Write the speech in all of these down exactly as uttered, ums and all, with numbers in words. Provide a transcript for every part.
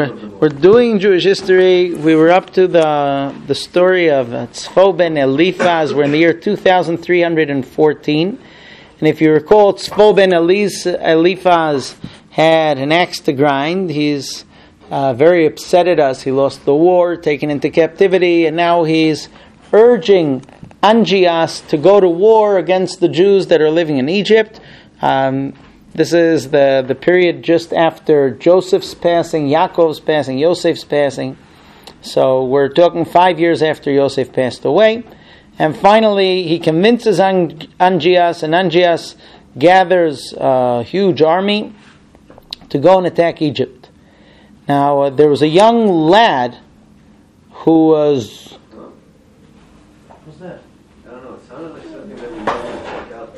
we're we're doing Jewish history. We were up to the the story of Tzfo ben Eliphaz. We're in the year two thousand three hundred fourteen, and if you recall, Tzfo ben Eliphaz had an axe to grind. He's uh, very upset at us. He lost the war, taken into captivity, and now he's urging Angias to go to war against the Jews that are living in Egypt. Um, This is the, the period just after Joseph's passing, Yaakov's passing, Yosef's passing. So we're talking five years after Yosef passed away. And finally, he convinces Angias, and Angias gathers a huge army to go and attack Egypt. Now, uh, there was a young lad who was... What was that? I don't know. It sounded like something that we might check out.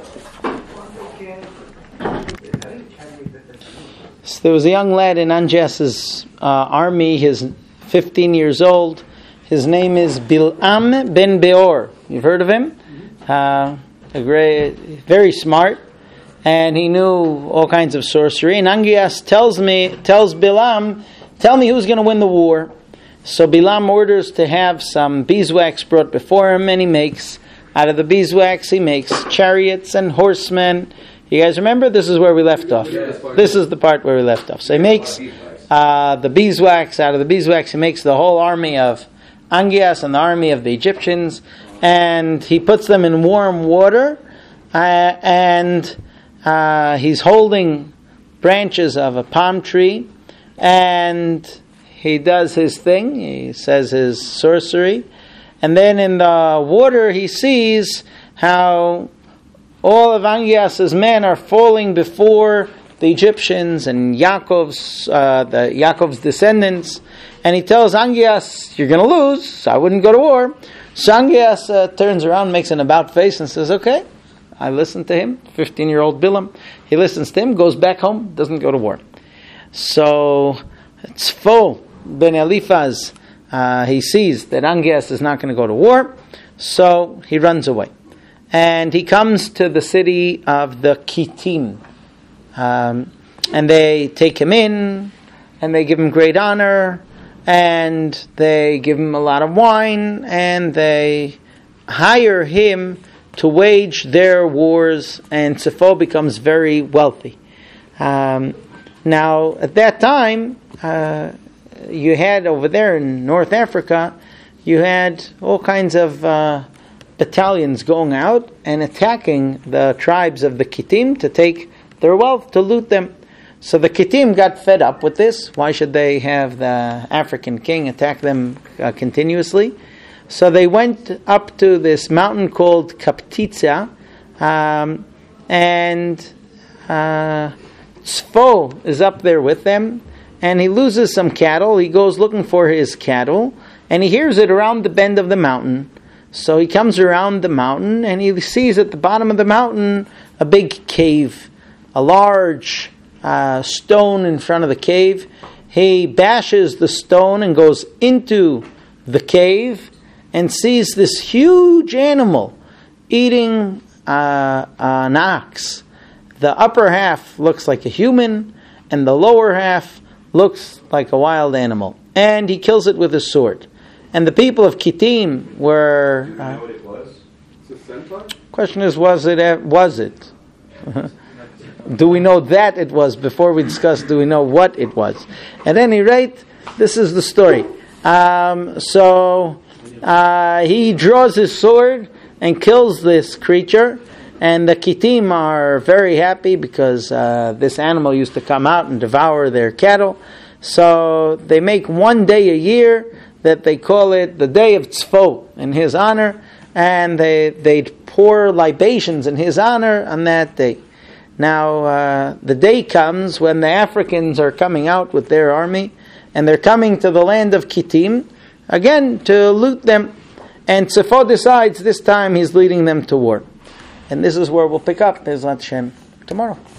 So there was a young lad in Angias' uh, army. He's fifteen years old. His name is Bilam ben Beor. You've heard of him? Uh, a great, very smart, and he knew all kinds of sorcery. And Angias tells me, tells Bilam, "Tell me who's going to win the war." So Bilam orders to have some beeswax brought before him, and he makes out of the beeswax he makes chariots and horsemen. You guys remember? This is where we left off. This is the part where we left off. So he makes uh, the beeswax. Out of the beeswax, he makes the whole army of Angias and the army of the Egyptians. And he puts them in warm water. Uh, and uh, he's holding branches of a palm tree. And he does his thing. He says his sorcery. And then in the water, he sees how all of Angias' men are falling before the Egyptians and Yaakov's, uh, the Yaakov's descendants, and he tells Angias, "You're going to lose, so I wouldn't go to war." So Angias uh, turns around, makes an about face, and says, "Okay." I listen to him. fifteen-year-old Bilam, he listens to him, goes back home, doesn't go to war. So Tzfo ben Eliphaz, uh, he sees that Angias is not going to go to war, so he runs away. And he comes to the city of the Kittim. Um, and they take him in, and they give him great honor, and they give him a lot of wine, and they hire him to wage their wars, and Tzfo becomes very wealthy. Um, now, at that time, uh, you had over there in North Africa, you had all kinds of Uh, battalions going out and attacking the tribes of the Kittim to take their wealth, to loot them. So the Kittim got fed up with this. Why should they have the African king attack them uh, continuously? So they went up to this mountain called Kaptitza, um, and uh, Tzfo is up there with them, and he loses some cattle. He goes looking for his cattle, and he hears it around the bend of the mountain. So he comes around the mountain, and he sees at the bottom of the mountain a big cave, a large uh, stone in front of the cave. He bashes the stone and goes into the cave and sees this huge animal eating uh, an ox. The upper half looks like a human, and the lower half looks like a wild animal. And he kills it with a sword. And the people of Kittim were... Do you know what it was? It's a centaur? Question is, was it? Was it? Do we know that it was? Before we discuss, do we know what it was? At any rate, this is the story. Um, so uh, he draws his sword and kills this creature. And the Kittim are very happy because uh, this animal used to come out and devour their cattle. So they make one day a year that they call it the Day of Tzfo in his honor, and they they'd pour libations in his honor on that day. Now, uh, the day comes when the Africans are coming out with their army, and they're coming to the land of Kittim, again, to loot them. And Tzfo decides this time he's leading them to war. And this is where we'll pick up, Bezrat Hashem, tomorrow.